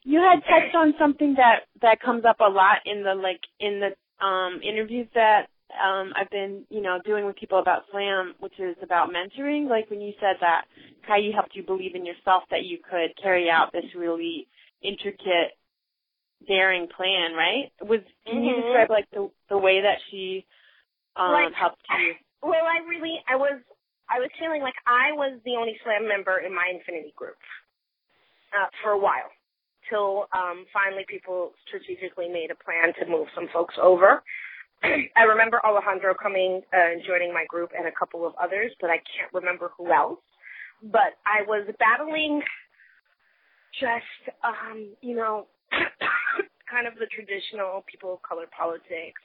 You had touched on something that comes up a lot in the interviews that I've been, doing with people about slam, which is about mentoring. Like when you said that Kayi helped you believe in yourself that you could carry out this really intricate, daring plan, right? Can you describe like the way that she helped you? Well, I was feeling like I was the only slam member in my Infinity group for a while, till finally people strategically made a plan to move some folks over. I remember Alejandro coming and joining my group and a couple of others, but I can't remember who else. But I was battling just, kind of the traditional people of color politics,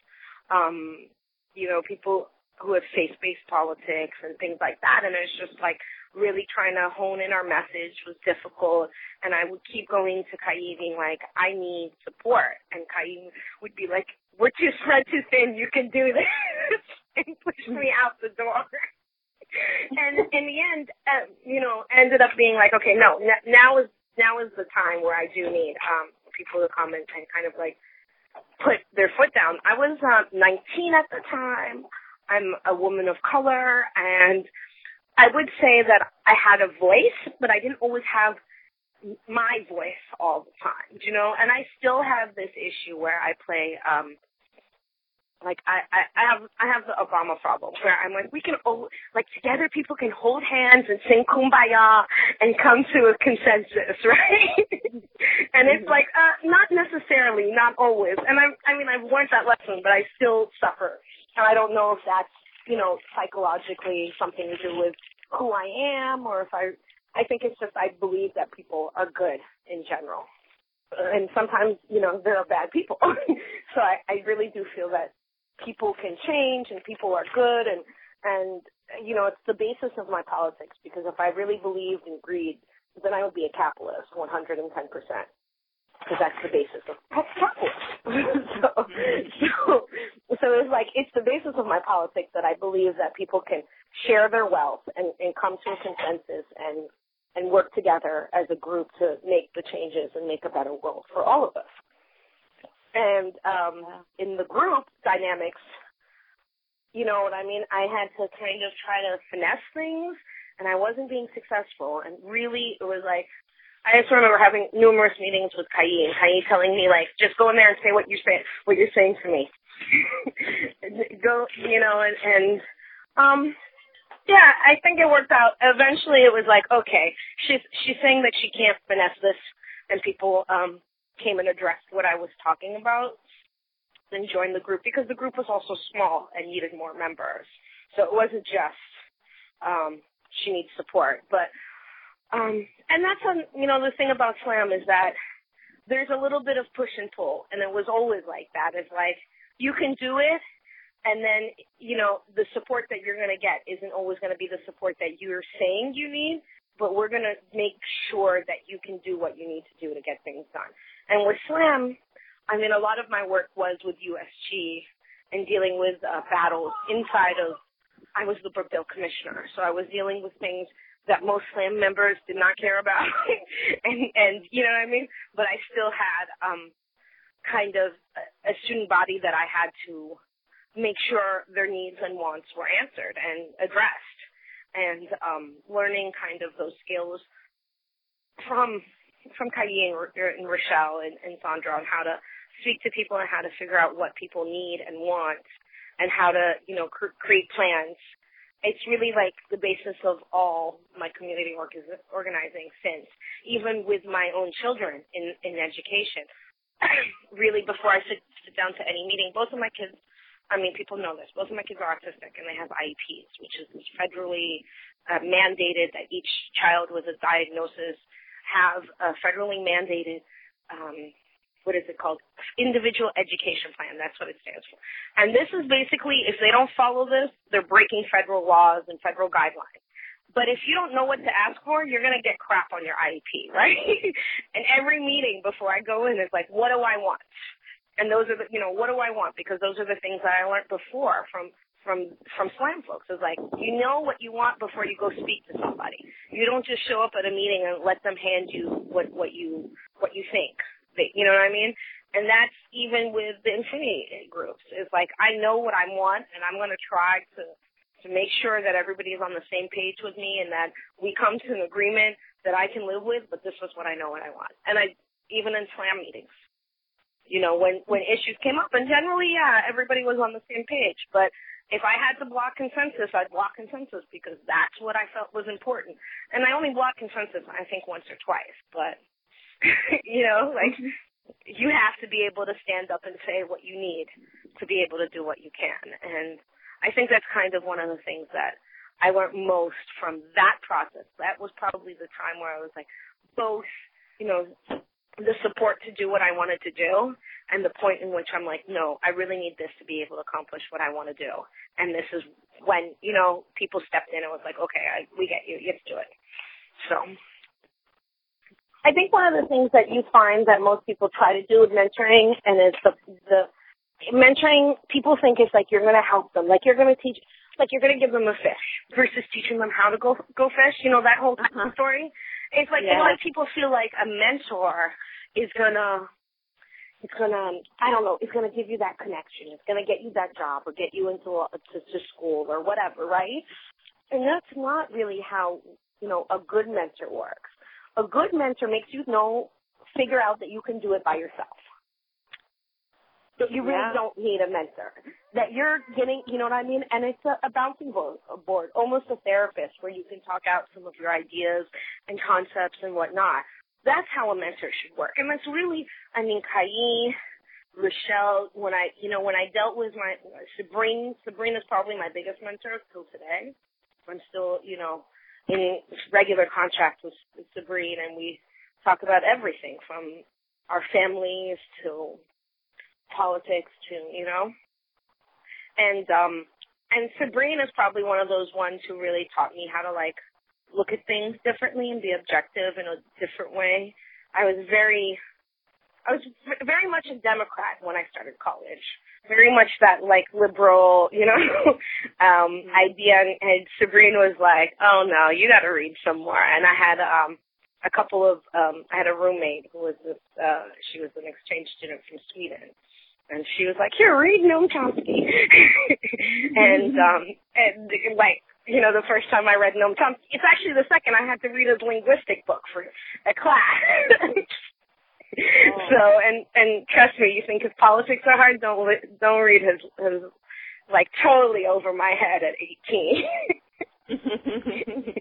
people who have faith-based politics and things like that. And it's just like really trying to hone in our message was difficult. And I would keep going to Kayi being like, I need support. And Kayi would be like, we're too spread too thin. You can do this. And push me out the door. And in the end, ended up being like, okay, no, now is the time where I do need people to come and kind of like put their foot down. I was 19 at the time. I'm a woman of color, and I would say that I had a voice, but I didn't always have my voice all the time, and I still have this issue where I play I have the Obama problem where I'm like, we can together people can hold hands and sing Kumbaya and come to a consensus, right? And it's like, not necessarily, not always. And I've learned that lesson, but I still suffer. And I don't know if that's, psychologically something to do with who I am, or if I think it's just I believe that people are good in general. And sometimes, there are bad people. So I really do feel that people can change and people are good, and it's the basis of my politics, because if I really believed in greed, then I would be a capitalist 110%, because that's the basis of capitalism. So it's like, it's the basis of my politics that I believe that people can share their wealth and come to a consensus and work together as a group to make the changes and make a better world for all of us. And in the group dynamics, you know what I mean, I had to kind of try to finesse things, and I wasn't being successful. And really, it was like, I just remember having numerous meetings with Kayi, and Kayi telling me, like, just go in there and say what you're saying to me. Go, yeah, I think it worked out. Eventually, it was like, okay, she's saying that she can't finesse this, and people came and addressed what I was talking about, then joined the group, because the group was also small and needed more members. So it wasn't just she needs support, but and that's the thing about slam is that there's a little bit of push and pull, and it was always like that. It's like, you can do it, and then the support that you're going to get isn't always going to be the support that you're saying you need, but we're going to make sure that you can do what you need to do to get things done. And with slam, a lot of my work was with USG and dealing with battles inside of, I was the Brookdale commissioner, so I was dealing with things that most slam members did not care about, and you know what I mean? But I still had kind of a student body that I had to make sure their needs and wants were answered and addressed, and learning kind of those skills from Kayi and Rochelle and Sandra on how to speak to people and how to figure out what people need and want, and how to, create plans. It's really like the basis of all my community organizing since, even with my own children in education. Really, before I sit down to any meeting, both of my kids, people know this, both of my kids are autistic, and they have IEPs, which is federally mandated that each child with a diagnosis have a federally mandated, what is it called? Individual education plan. That's what it stands for. And this is basically, if they don't follow this, they're breaking federal laws and federal guidelines. But if you don't know what to ask for, you're going to get crap on your IEP, right? And every meeting before I go in is like, what do I want? And those are the, what do I want? Because those are the things that I learned before from slam folks. It's like, you know what you want before you go speak to somebody. You don't just show up at a meeting and let them hand you what you think. You know what I mean? And that's even with the Infinity groups. It's like, I know what I want, and I'm going to try to make sure that everybody is on the same page with me and that we come to an agreement that I can live with, but this is what I know what I want. And even in slam meetings, when issues came up, and generally, everybody was on the same page. But if I had to block consensus, I'd block consensus because that's what I felt was important. And I only block consensus, I think, once or twice. But, you have to be able to stand up and say what you need to be able to do what you can. And I think that's kind of one of the things that I learned most from that process. That was probably the time where I was like, both, the support to do what I wanted to do and the point in which I'm like, no, I really need this to be able to accomplish what I want to do. And this is when, people stepped in and was like, okay, we get you. You have to do it. So I think one of the things that you find that most people try to do with mentoring, and it's the mentoring, people think it's like you're going to help them, like you're going to teach, like you're going to give them a fish versus teaching them how to go fish. That whole story. It's like, a lot of people feel like a mentor is gonna, I don't know, it's gonna give you that connection. It's gonna get you that job or get you into to school or whatever, right? And that's not really how, a good mentor works. A good mentor makes you figure out that you can do it by yourself. That you really don't need a mentor. That you're getting, you know what I mean? And it's a bouncing board, almost a therapist where you can talk out some of your ideas and concepts and whatnot. That's how a mentor should work. And that's really, Kai, Rochelle, when I dealt with my Sabrina's probably my biggest mentor till today. I'm still, in regular contact with Sabrina, and we talk about everything from our families to politics to, and Sabrina is probably one of those ones who really taught me how to look at things differently and be objective in a different way. I was very much a Democrat when I started college. Very much that liberal, idea. And Sabrina was like, "Oh no, you got to read some more." And I had I had a roommate who was she was an exchange student from Sweden. And she was like, "Here, read Noam Chomsky." and the first time I read Noam Chomsky, it's actually the second I had to read his linguistic book for a class. So, and trust me, you think his politics are hard? Don't read his totally over my head at 18.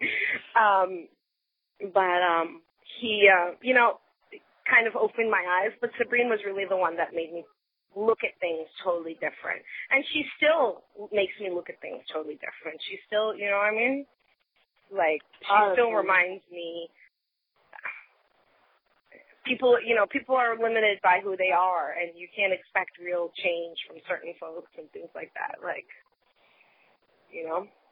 He, kind of opened my eyes. But Sabrina was really the one that made me look at things totally different. And she still makes me look at things totally different. She still, you know what I mean? She still reminds me, people are limited by who they are, and you can't expect real change from certain folks and things like that.